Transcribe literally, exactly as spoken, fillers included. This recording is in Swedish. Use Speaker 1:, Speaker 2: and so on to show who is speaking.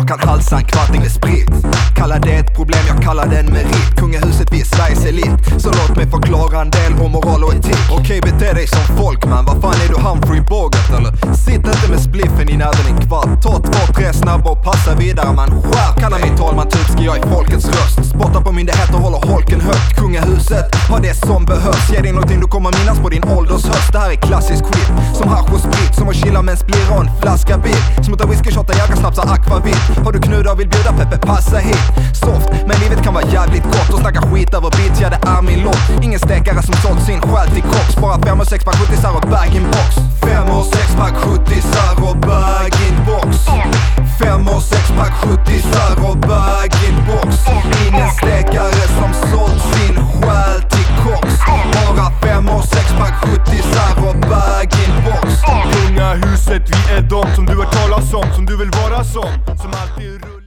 Speaker 1: kan halsa en kvarting med sprit. Kalla det ett problem, jag kallar det en merit. Kungahuset, vi är Sveriges elit. Så låt mig förklara en del om moral och etik. Okej, bete dig som folk, man. Vad fan är du, Humphrey Bogart eller? Sitt inte med spliffen i näven en kvart. Ta två, tre snabba och passa vidare, man. Skär, kallar mig talman Tutski, jag är folkets röst. Spottar på myndigheter, håller holken högt. Kungahuset har det som behövs. Ge dig någonting du kommer minnas på din ålders höst. Det här är klassisk skit, som hasch och sprit. Som att chilla med en splirra och en flaska bil. Som att ta whisky-shotta, jägarsnapsar akvavit. Har du knuddar och vill bjuda Peppe, passa hit. Soft, men livet kan vara jävligt gott. Och snacka skit över beats, ja det är min lott. Ingen stekare som sålt sin själ till kock. Spara fem och sex pack sjuttisar och bag-in-box. Fem och sex pack sjuttisar och bag-in-box. Fem och sex pack sjuttisar och bag-in-box. Ingen stekare som sålt sin själ till kox. Bara fem och sex pack sjuttisar och bag-in-box.
Speaker 2: Kungahuset, vi är de som du har talat om, som du vill vara som. Som alltid